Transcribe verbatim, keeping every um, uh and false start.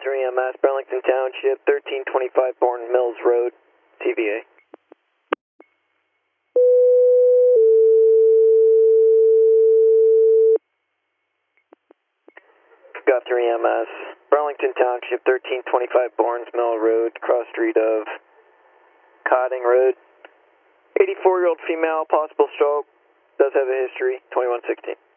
three M S, Burlington Township, thirteen twenty-five Bourne Mills Road, T V A. Got three M S, Burlington Township, thirteen twenty-five Bourne Mill Road, cross street of Cotting Road. eighty-four-year-old female, possible stroke, does have a history, twenty-one sixteen.